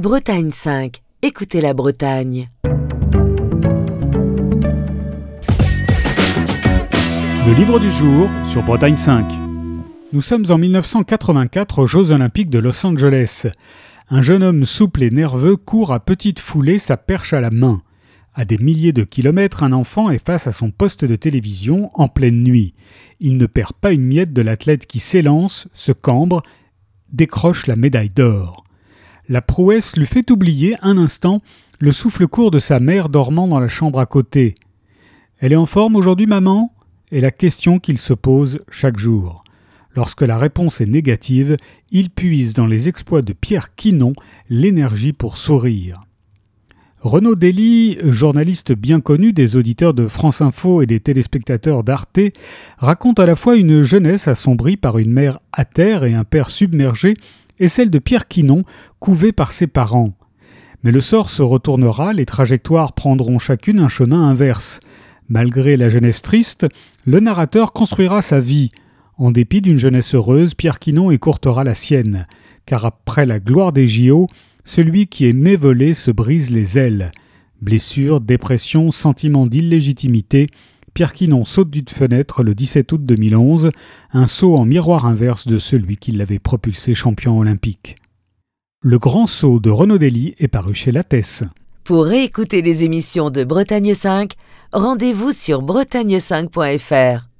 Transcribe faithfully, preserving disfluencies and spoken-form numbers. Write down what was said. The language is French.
Bretagne cinq. Écoutez la Bretagne. Le livre du jour sur Bretagne cinq. Nous sommes en mille neuf cent quatre-vingt-quatre aux Jeux Olympiques de Los Angeles. Un jeune homme souple et nerveux court à petite foulée, sa perche à la main. À des milliers de kilomètres, un enfant est face à son poste de télévision en pleine nuit. Il ne perd pas une miette de l'athlète qui s'élance, se cambre, décroche la médaille d'or. La prouesse lui fait oublier un instant le souffle court de sa mère dormant dans la chambre à côté. « Elle est en forme aujourd'hui, maman ?» est la question qu'il se pose chaque jour. Lorsque la réponse est négative, il puise dans les exploits de Pierre Quinon l'énergie pour sourire. Renaud Dely, journaliste bien connu des auditeurs de France Info et des téléspectateurs d'Arte, raconte à la fois une jeunesse assombrie par une mère à terre et un père submergé, et celle de Pierre Quinon, couvé par ses parents. Mais le sort se retournera, les trajectoires prendront chacune un chemin inverse. Malgré la jeunesse triste, le narrateur construira sa vie. En dépit d'une jeunesse heureuse, Pierre Quinon écourtera la sienne. Car après la gloire des J O, celui qui aimait voler se brise les ailes. Blessure, dépression, sentiment d'illégitimité, Pierre Quinon saute d'une fenêtre le dix-sept août deux mille onze, un saut en miroir inverse de celui qui l'avait propulsé champion olympique. Le grand saut de Renaud Dely est paru chez Lattès. Pour réécouter les émissions de Bretagne cinq, rendez-vous sur bretagne cinq point f r.